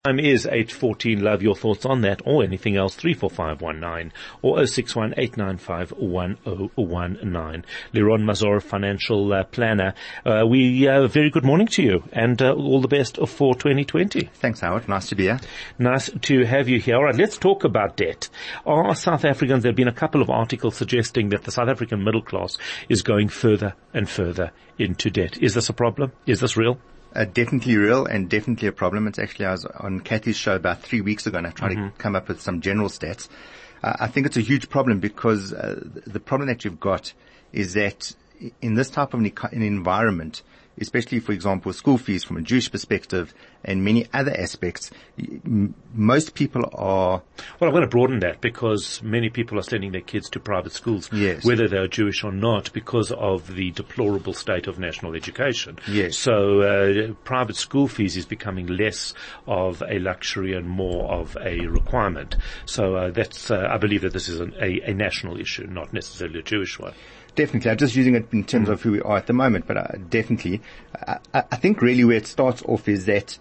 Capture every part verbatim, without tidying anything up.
Time is eight fourteen. Love your thoughts on that or anything else. three four five one nine or oh six one eight nine five one oh one nine. Liron Mazor, financial uh, planner. Uh, we uh, very good morning to you and uh, all the best for twenty twenty. Thanks, Howard. Nice to be here. Nice to have you here. All right, let's talk about debt. Are South Africans, there have been a couple of articles suggesting that the South African middle class is going further and further into debt. Is this a problem? Is this real? Uh, definitely real and definitely a problem. It's actually, I was on Kathy's show about three weeks ago and I tried mm-hmm. to come up with some general stats. Uh, I think it's a huge problem because uh, the problem that you've got is that in this type of an, an environment, especially, for example, school fees from a Jewish perspective and many other aspects, m- most people are... Well, I'm going to broaden that because many people are sending their kids to private schools, yes. whether they're Jewish or not, because of the deplorable state of national education. Yes. So uh, private school fees is becoming less of a luxury and more of a requirement. So uh, that's, uh, I believe that this is an, a, a national issue, not necessarily a Jewish one. Definitely. I'm just using it in terms mm. of who we are at the moment, but uh, definitely. I, I think really where it starts off is that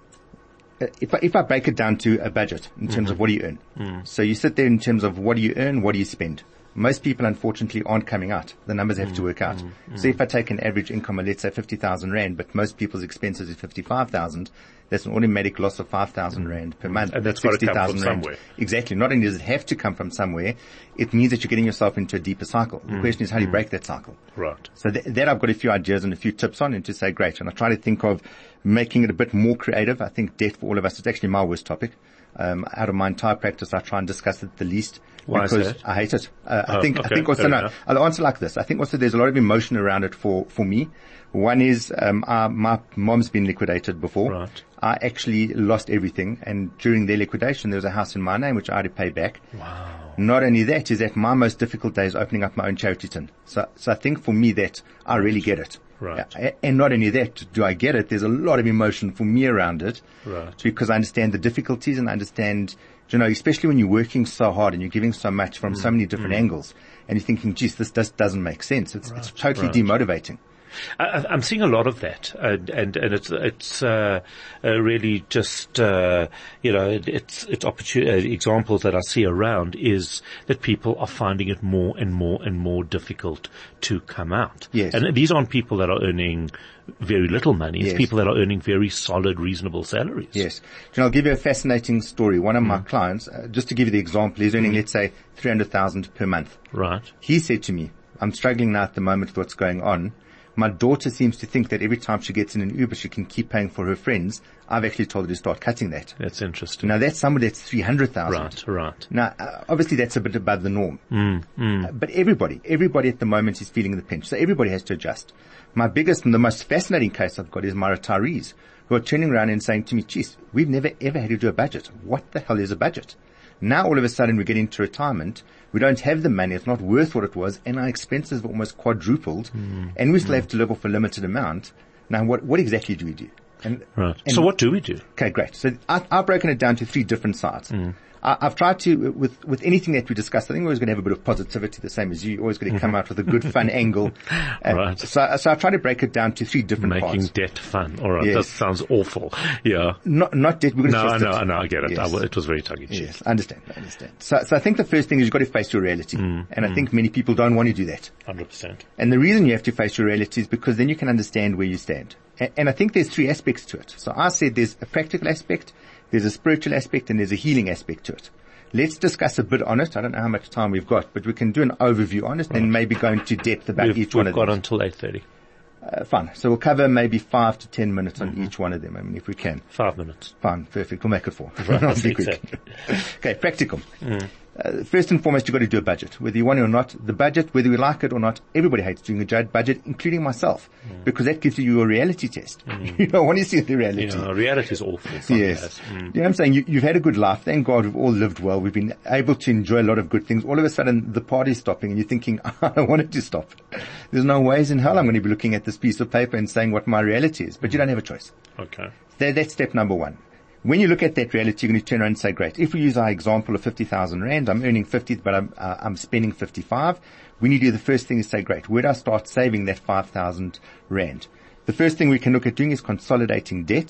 uh, if I, if I break it down to a budget in terms mm-hmm. of what do you earn. Mm. So you sit there in terms of what do you earn, what do you spend. Most people, unfortunately, aren't coming out. The numbers have mm, to work out. Mm, mm. So if I take an average income of, let's say, fifty thousand rand, but most people's expenses is fifty-five thousand, that's an automatic loss of five thousand rand per month. And that's got to come from somewhere. Exactly. Not only does it have to come from somewhere, it means that you're getting yourself into a deeper cycle. The mm, question is, how do you mm. break that cycle? Right. So th- that I've got a few ideas and a few tips on, and to say, great. And I try to think of making it a bit more creative. I think debt for all of us is actually my worst topic. Um, out of my entire practice, I try and discuss it the least. Why because is that? I hate it. Uh, oh, I think, okay. I think also, no, I'll answer like this. I think also there's a lot of emotion around it for, for me. One is, um, our, my mom's been liquidated before. Right. I actually lost everything, and during their liquidation, there was a house in my name which I had to pay back. Wow. Not only that, is that my most difficult day is opening up my own charity tin. So, so I think for me that I really get it. Right. Yeah, and not only that, do I get it, there's a lot of emotion for me around it. Right. Because I understand the difficulties and I understand, you know, especially when you're working so hard and you're giving so much from mm. so many different mm. angles, and you're thinking, geez, this just doesn't make sense. It's, right. it's totally right. demotivating. I, I'm seeing a lot of that, and and, and it's it's uh, uh, really just uh, you know it, it's it's opportun- uh, examples that I see around is that people are finding it more and more and more difficult to come out. Yes. And these aren't people that are earning very little money. It's yes. people that are earning very solid, reasonable salaries. Yes. And I'll give you a fascinating story. One of mm. my clients, uh, just to give you the example, he's earning, mm. let's say, three hundred thousand per month. Right. He said to me, I'm struggling now at the moment with what's going on. My daughter seems to think that every time she gets in an Uber, she can keep paying for her friends. I've actually told her to start cutting that. That's interesting. Now, that's somebody that's three hundred thousand. Right, right. Now, uh, obviously, that's a bit above the norm. Mm, mm. Uh, but everybody, everybody at the moment is feeling the pinch. So everybody has to adjust. My biggest and the most fascinating case I've got is my retirees who are turning around and saying to me, geez, we've never ever had to do a budget. What the hell is a budget? Now, all of a sudden, we get into retirement. We don't have the money. It's not worth what it was. And our expenses have almost quadrupled. Mm. And we still mm. have to live off a limited amount. Now, what, what exactly do we do? And, right. And so what do we do? Okay, great. So I, I've broken it down to three different sides. Mm. I, I've tried to, with, with anything that we discuss, I think we're always going to have a bit of positivity, the same as you. You're always going to come out with a good, fun angle. Uh, right. So, so I've tried to break it down to three different Making parts. Making debt fun. All right. Yes. That sounds awful. Yeah. Not, not debt. We're going to no, test no, it. no, I get it. Yes. I, it was very tongue-in-cheek. Yes, I understand. I understand. So, so I think the first thing is you've got to face your reality. Mm, and I mm. think many people don't want to do that. one hundred percent. And the reason you have to face your reality is because then you can understand where you stand. And, and I think there's three aspects to it. So I said there's a practical aspect, there's a spiritual aspect, and there's a healing aspect to it. Let's discuss a bit on it. I don't know how much time we've got, but we can do an overview on it and maybe go into depth about we've, each one of them. We've got until eight thirty. Uh, fine. So we'll cover maybe five to ten minutes on mm-hmm. each one of them. I mean, if we can. Five minutes. Fine. Perfect. We'll make it four. Right, I'll be quick. exactly. Okay. Practical. Mm. Uh, first and foremost, you've got to do a budget. Whether you want it or not, the budget, whether we like it or not, everybody hates doing a budget, including myself, mm. because that gives you a reality test. Mm. You don't want to see the reality. You know, reality is awful. Yes. Mm. You know what I'm saying? You, you've had a good life. Thank God we've all lived well. We've been able to enjoy a lot of good things. All of a sudden, the party's stopping and you're thinking, I don't want it to stop. There's no ways in hell I'm going to be looking at this piece of paper and saying what my reality is. But mm. you don't have a choice. Okay. That, that's step number one. When you look at that reality, you're going to turn around and say, great, if we use our example of fifty thousand rand, I'm earning fifty, but I'm, uh, I'm spending fifty-five. We need to do the first thing is say, great, where do I start saving that five thousand rand? The first thing we can look at doing is consolidating debt.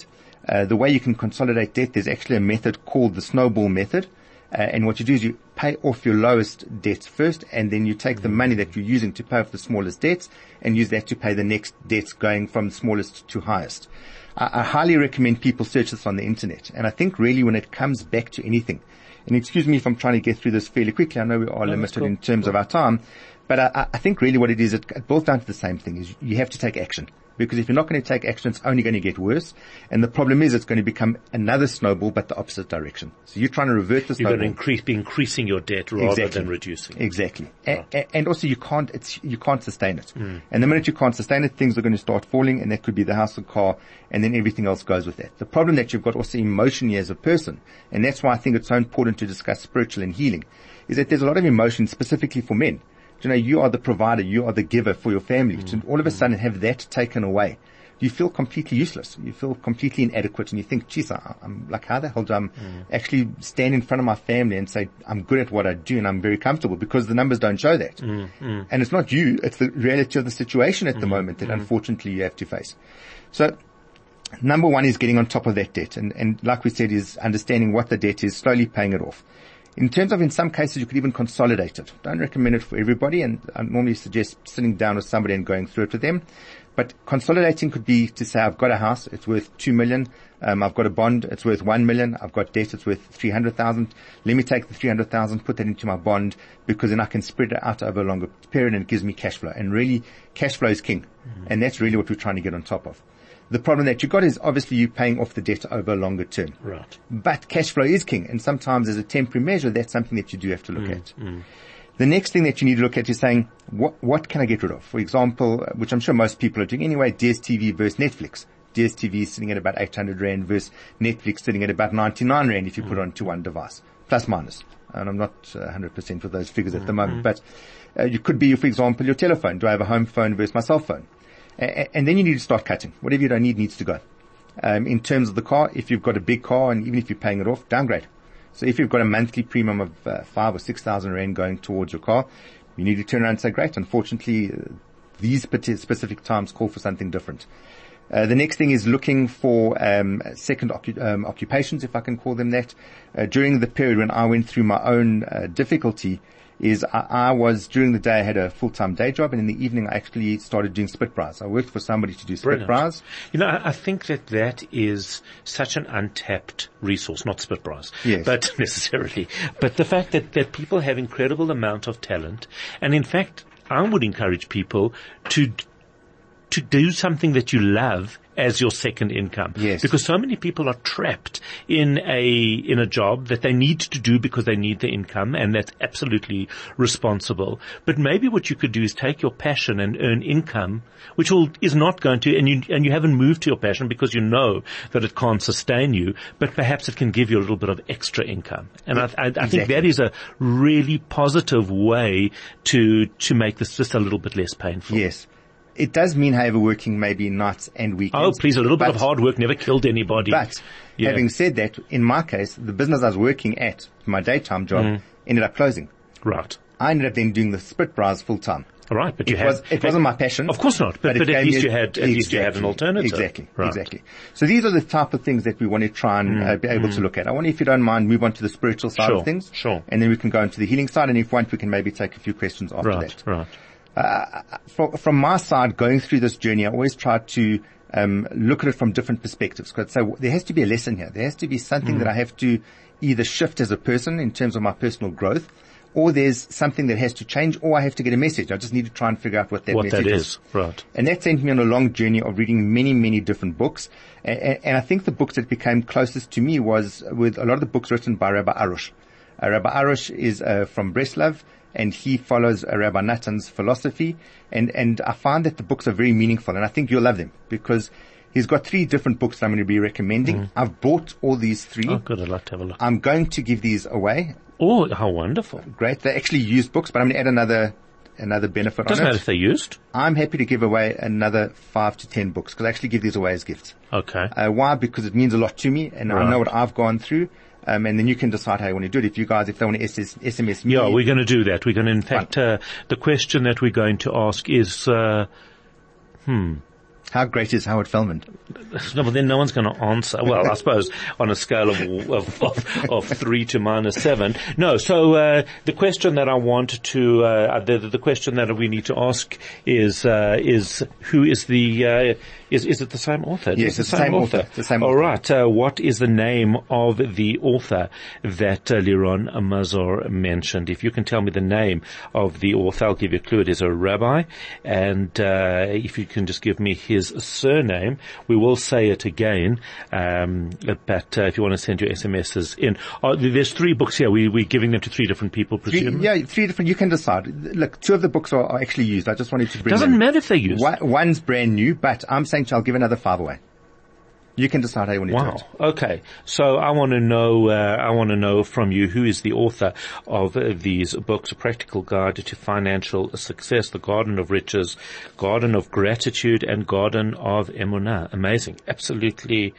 Uh, the way you can consolidate debt, there's actually a method called the snowball method. Uh, and what you do is you pay off your lowest debts first, and then you take the money that you're using to pay off the smallest debts and use that to pay the next debts going from smallest to highest. I, I highly recommend people search this on the internet. And I think really when it comes back to anything, and excuse me if I'm trying to get through this fairly quickly, I know we are no, limited cool. in terms cool. of our time, but I, I think really what it is, it, it boils down to the same thing, is you have to take action. Because if you're not going to take action, it's only going to get worse. And the problem is it's going to become another snowball, but the opposite direction. So you're trying to revert the snowball. You're going to increase, be increasing your debt rather exactly. than reducing. Exactly. Right. A, a, and also you can't, it's, you can't sustain it. Mm. And the minute you can't sustain it, things are going to start falling, and that could be the house or car, and then everything else goes with that. The problem that you've got also emotionally as a person, and that's why I think it's so important to discuss spiritual and healing, is that there's a lot of emotion specifically for men. You know, you are the provider, you are the giver for your family. Mm. To all of a sudden have that taken away, you feel completely useless. You feel completely inadequate, and you think, geez, I, I'm like, how the hell do I mm. actually stand in front of my family and say, I'm good at what I do and I'm very comfortable, because the numbers don't show that. Mm. Mm. And it's not you, it's the reality of the situation at mm. the moment that mm. unfortunately you have to face. So, number one is getting on top of that debt. And, and like we said, is understanding what the debt is, slowly paying it off. In terms of, in some cases, you could even consolidate it. Don't recommend it for everybody, and I normally suggest sitting down with somebody and going through it with them. But consolidating could be to say, I've got a house, it's worth two million. Um, I've got a bond, it's worth one million. I've got debt, it's worth three hundred thousand. Let me take the three hundred thousand, put that into my bond, because then I can spread it out over a longer period and it gives me cash flow. And really, cash flow is king. Mm-hmm. And that's really what we're trying to get on top of. The problem that you've got is obviously you paying off the debt over a longer term. Right. But cash flow is king. And sometimes as a temporary measure, that's something that you do have to look mm, at. Mm. The next thing that you need to look at is saying, what, what can I get rid of? For example, which I'm sure most people are doing anyway, D S T V versus Netflix. D S T V is sitting at about eight hundred rand versus Netflix sitting at about ninety-nine rand if you mm. put it onto one device. Plus minus. And I'm not uh, one hundred percent with those figures at the moment, mm. but uh, you could be, for example, your telephone. Do I have a home phone versus my cell phone? A- and then you need to start cutting. Whatever you don't need needs to go. Um, in terms of the car, if you've got a big car and even if you're paying it off, downgrade. So if you've got a monthly premium of uh, five or six thousand rand going towards your car, you need to turn around and say, great, unfortunately, uh, these specific times call for something different. Uh, the next thing is looking for um, second occu- um, occupations, if I can call them that. Uh, during the period when I went through my own uh, difficulty, is I, I was, during the day I had a full-time day job, and in the evening I actually started doing split bras. I worked for somebody to do split Brilliant. bras. You know, I, I think that that is such an untapped resource, not split bras, yes. but necessarily, but the fact that, that people have incredible amount of talent, and in fact, I would encourage people to to do something that you love as your second income. Yes. Because so many people are trapped in a, in a job that they need to do because they need the income, and that's absolutely responsible. But maybe what you could do is take your passion and earn income, which will, is not going to, and you, and you haven't moved to your passion because you know that it can't sustain you, but perhaps it can give you a little bit of extra income. And I, I, I exactly. think that is a really positive way to, to make this just a little bit less painful. Yes. It does mean, however, working maybe nights and weekends. Oh, please, a little but, bit of hard work never killed anybody. But yeah. having said that, in my case, the business I was working at, my daytime job, mm. ended up closing. Right. I ended up then doing the split bras full time. All right, but you it had, was, it wasn't my passion. Of course not, but, but, but at least you had, at exactly, least you had an alternative. Exactly, right. exactly. So these are the type of things that we want to try and mm. uh, be able mm. to look at. I wonder if you don't mind move on to the spiritual side sure, of things. Sure. And then we can go into the healing side, and if you want, we can maybe take a few questions after right, that. Right, right. Uh, from, from my side, going through this journey, I always try to um, look at it from different perspectives. Because so there has to be a lesson here. There has to be something mm. that I have to either shift as a person in terms of my personal growth, or there's something that has to change, or I have to get a message. I just need to try and figure out what that what message that is. is. Right. And that sent me on a long journey of reading many, many different books. And, and I think the books that became closest to me was with a lot of the books written by Rabbi Arush. Uh, Rabbi Arush is uh, from Breslov, and he follows uh, Rabbi Natan's philosophy. And, and I find that the books are very meaningful, and I think you'll love them because he's got three different books that I'm going to be recommending. Mm. I've bought all these three. Oh, good. I'd like to have a look. I'm going to give these away. Oh, how wonderful. Great. They're actually used books, but I'm going to add another another benefit Doesn't on it. Doesn't matter if they're used. I'm happy to give away another five to ten books because I actually give these away as gifts. Okay. Uh, why? Because it means a lot to me, and right. I know what I've gone through. Um, and then you can decide how you want to do it. If you guys, if they want to S M S me. Yeah, we're going to do that. We're going to, in fact, uh, the question that we're going to ask is, uh, hmm, How great is Howard Feldman? No, but then no one's going to answer. Well, I suppose on a scale of of, of, of three to minus seven. No, so uh, the question that I want to, uh, the, the question that we need to ask is, uh, is who is the, uh, is is it the same author? Yes, it's the same author. author. The same All author. right. Uh, what is the name of the author that uh, Liron Mazur mentioned? If you can tell me the name of the author, I'll give you a clue. It is a rabbi, and uh, if you can just give me his surname, we will say it again. Um, but uh, if you want to send your S M Ses in, oh, there's three books here. We we're giving them to three different people, presumably. Three, yeah, three different. You can decide. Look, two of the books are, are actually used. I just wanted to bring. Doesn't them. matter if they're used. One, one's brand new, but I'm saying to you, I'll give another five away. You can decide how you want to wow. do it. Okay. So I want to know, uh, I want to know from you who is the author of uh, these books, A Practical Guide to Financial Success, The Garden of Riches, Garden of Gratitude, and Garden of Emunah. Amazing. Absolutely,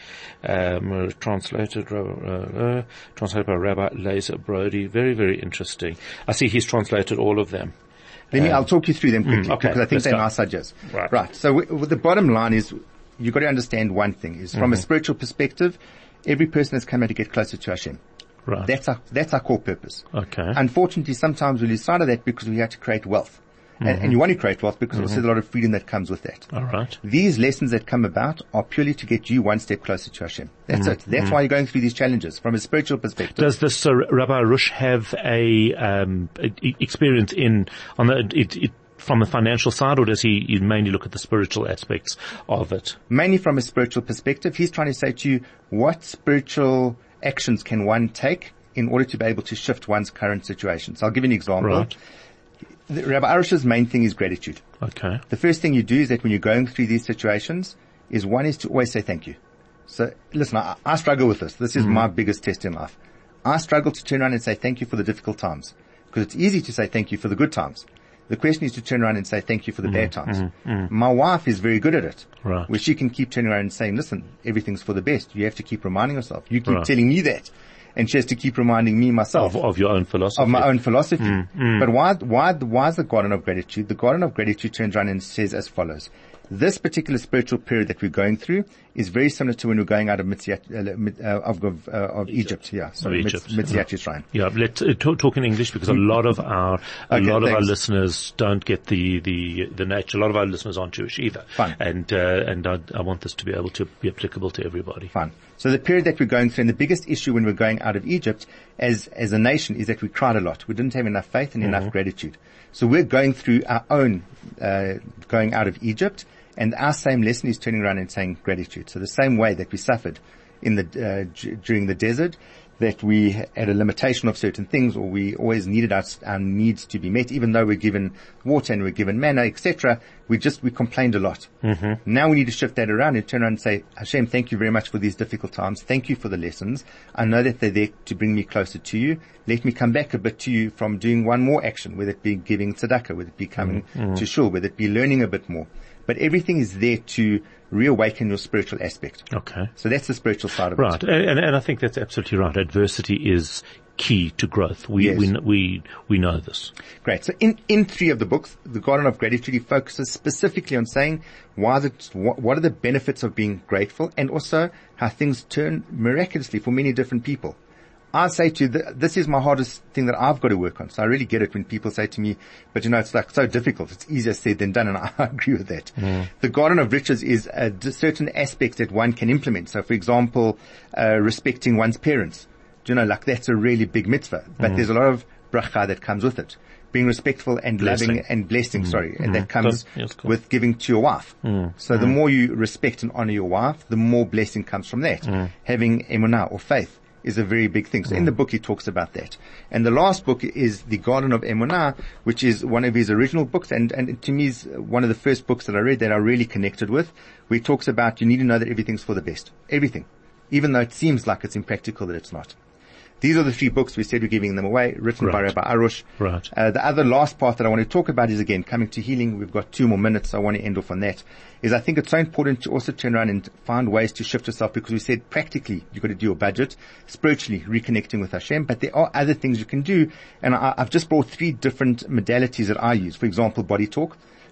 um, translated, uh, uh, translated by Rabbi Lazer Brody. Very, very interesting. I see he's translated all of them. Let me, um, I'll talk you through them quickly, mm, okay. because I think Let's they're go. nice ideas. Right. Right. So we, the bottom line is, you've got to understand one thing, is from mm-hmm. a spiritual perspective, every person has come here to get closer to Hashem. Right. That's our, that's our core purpose. Okay. Unfortunately, sometimes we lose sight of that because we have to create wealth. Mm-hmm. And, and you want to create wealth because mm-hmm. there's a lot of freedom that comes with that. All right. These lessons that come about are purely to get you one step closer to Hashem. That's mm-hmm. it. That's mm-hmm. why you're going through these challenges from a spiritual perspective. Does this uh, Rabbi Rush have a, um, a, experience in on the it, it, from the financial side, or does he, he mainly look at the spiritual aspects of it? Mainly from a spiritual perspective. He's trying to say to you, what spiritual actions can one take in order to be able to shift one's current situation? So I'll give you an example. Right. The, Rabbi Arush's main thing is gratitude. Okay. The first thing you do is that when you're going through these situations, is one is to always say thank you. So listen, I, I struggle with this. This is mm. my biggest test in life. I struggle to turn around and say thank you for the difficult times, because it's easy to say thank you for the good times. The question is to turn around and say thank you for the mm, bad times. Mm, mm. My wife is very good at it. Right. Where she can keep turning around and saying, listen, everything's for the best. You have to keep reminding yourself. You keep right. telling me that. And she has to keep reminding me myself. Of, of your own philosophy. Of my own philosophy. Mm, mm. But why, why, why is the Garden of Gratitude? The Garden of Gratitude turns around and says as follows. This particular spiritual period that we're going through is very similar to when we're going out of Mitziat, uh, of, of, uh, of Egypt. Yeah, sorry, Egypt. Mitziat Yisrael. Yeah, let's uh, talk, talk in English, because a lot of our a okay, lot thanks. of our listeners don't get the the the nature. A lot of our listeners aren't Jewish either. Fine. And uh, and I, I want this to be able to be applicable to everybody. Fine. So the period that we're going through, and the biggest issue when we're going out of Egypt as as a nation, is that we cried a lot. We didn't have enough faith and mm-hmm. enough gratitude. So we're going through our own uh, going out of Egypt. And our same lesson is turning around and saying gratitude. So the same way that we suffered in the uh, d- during the desert, that we had a limitation of certain things, or we always needed our, our needs to be met, even though we're given water and we're given manna, et cetera. We just we complained a lot. Mm-hmm. Now we need to shift that around and turn around and say, Hashem, thank you very much for these difficult times. Thank you for the lessons. I know that they're there to bring me closer to you. Let me come back a bit to you from doing one more action, whether it be giving tzedakah, whether it be coming mm-hmm. to shul, whether it be learning a bit more. But everything is there to reawaken your spiritual aspect. Okay. So that's the spiritual side of right. it. Right. And, and I think that's absolutely right. Adversity is key to growth. We, yes. we, we, we know this. Great. So in, in three of the books, The Garden of Gratitude, he focuses specifically on saying why is it, what, what are the benefits of being grateful, and also how things turn miraculously for many different people. I say to you, this is my hardest thing that I've got to work on. So I really get it when people say to me, but you know, it's like so difficult. It's easier said than done. And I agree with that. Mm. The Garden of Riches is a certain aspect that one can implement. So for example, uh, respecting one's parents. Do you know, like that's a really big mitzvah, but mm. there's a lot of bracha that comes with it. Being respectful and blessing. loving and blessing, mm. sorry, and mm. that comes yes, cool. with giving to your wife. Mm. So mm. the more you respect and honor your wife, the more blessing comes from that. Mm. Having emunah or faith is a very big thing. So mm. in the book he talks about that. And the last book is The Garden of Emunah, which is one of his original books, and, and to me is one of the first books that I read that I really connected with, where he talks about you need to know that everything's for the best. Everything. Even though it seems like it's impractical, that it's not. These are the three books we said we're giving them away, written right. by Rabbi Arush. Right. Uh, the other last part that I want to talk about is, again, coming to healing. We've got two more minutes, so I want to end off on that. Is I think it's so important to also turn around and find ways to shift yourself, because we said practically you've got to do your budget, spiritually reconnecting with Hashem, but there are other things you can do. And I, I've just brought three different modalities that I use. For example, body talk.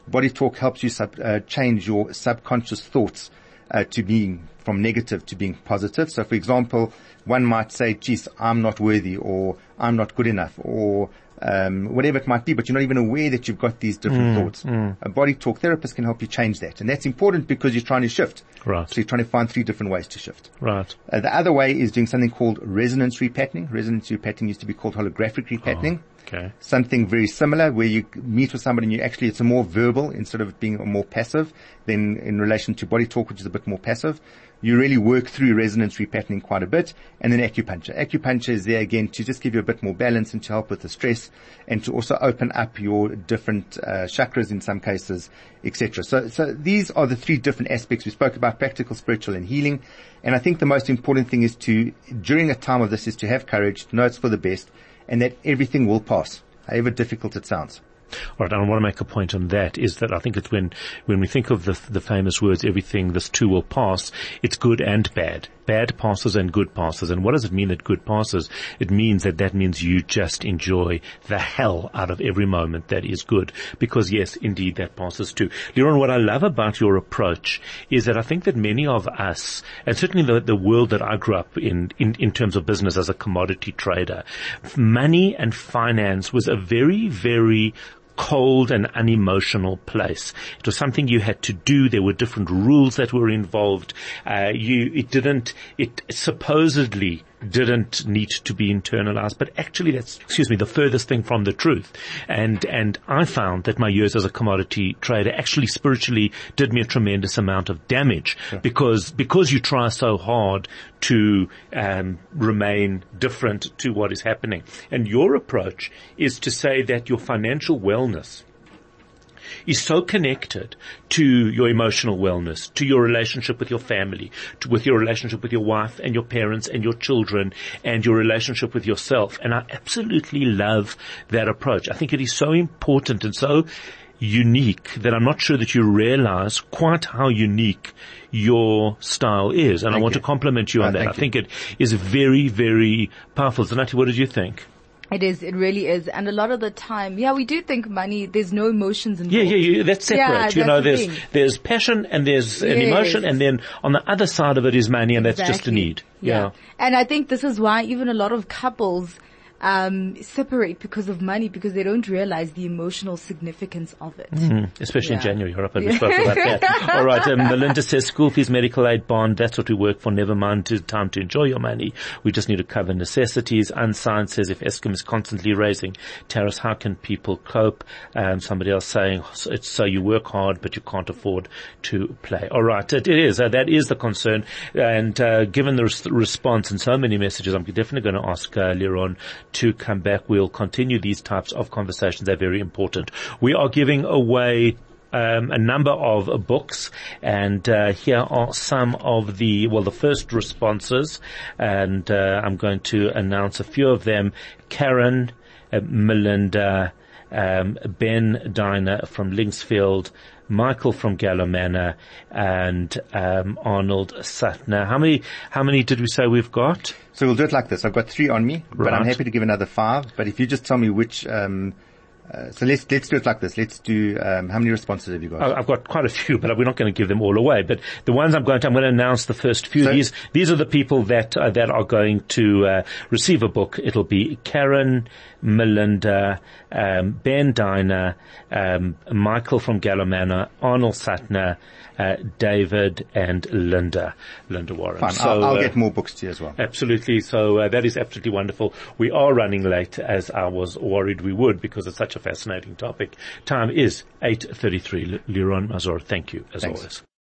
Body Talk helps you sub, uh, change your subconscious thoughts uh, to being from negative to being positive. So, for example, one might say, geez, I'm not worthy, or I'm not good enough, or um, whatever it might be, but you're not even aware that you've got these different Mm, thoughts. mm. A Body Talk therapist can help you change that. And that's important because you're trying to shift. Right. So you're trying to find three different ways to shift. Right. Uh, the other way is doing something called resonance repatterning. Resonance repatterning used to be called holographic repatterning. Oh, okay. Something very similar where you meet with somebody and you actually, it's a more verbal instead of it being more passive than in relation to Body Talk, which is a bit more passive. You really work through resonance repatterning quite a bit. And then acupuncture. Acupuncture is there again to just give you a bit more balance and to help with the stress and to also open up your different uh, chakras in some cases, et cetera. So, so these are the three different aspects. We spoke about practical, spiritual and healing. And I think the most important thing is to, during a time of this, is to have courage, to know it's for the best, and that everything will pass, however difficult it sounds. All right, and I want to make a point on that, is that I think it's when, when we think of the, the famous words, everything, this too will pass, it's good and bad. Bad passes and good passes. And what does it mean that good passes? It means that that means you just enjoy the hell out of every moment that is good. Because yes, indeed, that passes too. Leron, what I love about your approach is that I think that many of us, and certainly the, the world that I grew up in, in, in terms of business as a commodity trader, money and finance was a very, very cold and unemotional place. It was something you had to do. There were different rules that were involved. Uh, you, it didn't, it supposedly didn't need to be internalized, but actually that's, excuse me, the furthest thing from the truth. And, and I found that my years as a commodity trader actually spiritually did me a tremendous amount of damage. Sure. because, because you try so hard to, um, remain different to what is happening. And your approach is to say that your financial wellness is so connected to your emotional wellness, to your relationship with your family, to, with your relationship with your wife and your parents and your children and your relationship with yourself. And I absolutely love that approach. I think it is so important and so unique that I'm not sure that you realize quite how unique your style is. And thank I want you. to compliment you on uh, that. I think you. it is very, very powerful. Zanati, what did you think? It is. It really is. And a lot of the time, yeah, we do think money, there's no emotions involved. Yeah, yeah, yeah, that's separate. Yeah, you that's know, the there's, thing. there's passion and there's yes. an emotion, and then on the other side of it is money, and exactly. that's just a need. Yeah. yeah. And I think this is why even a lot of couples um separate because of money, because they don't realize the emotional significance of it. Mm, especially yeah. in January. Europe, we spoke about that. All right. Um, Melinda says school fees, medical aid, bond, that's what we work for. Never mind to time to enjoy your money. We just need to cover necessities. Unsigned says if Eskom is constantly raising tariffs, how can people cope? Um, somebody else saying it's so you work hard, but you can't afford to play. All right. It, it is. Uh, that is the concern. And, uh, given the res- response and so many messages, I'm definitely going to ask, uh, Leron to come back. We'll continue these types of conversations. They're very important. We are giving away um, a number of uh, books, and uh, here are some of the, well, the first responses, and uh, I'm going to announce a few of them. Karen, uh, Melinda, um, Ben Diner from Linksfield, Michael from Gallo Manor, and um, Arnold Sutner. How many? How many did we say we've got? So we'll do it like this. I've got three on me, right. but I'm happy to give another five. But if you just tell me which, um, uh, so let's let's do it like this. Let's do. Um, how many responses have you got? I've got quite a few, but we're not going to give them all away. But the ones I'm going to, I'm going to announce the first few. So, these these are the people that uh, that are going to uh, receive a book. It'll be Karen, Melinda, um, Ben Diner, um, Michael from Gallo Manor, Arnold Sutner, uh, David, and Linda, Linda Warren. Fine. So, I'll, I'll uh, get more books to you as well. Absolutely. So uh, that is absolutely wonderful. We are running late, as I was worried we would, because it's such a fascinating topic. Time is eight thirty-three. Leron Mazur, thank you as Thanks. always.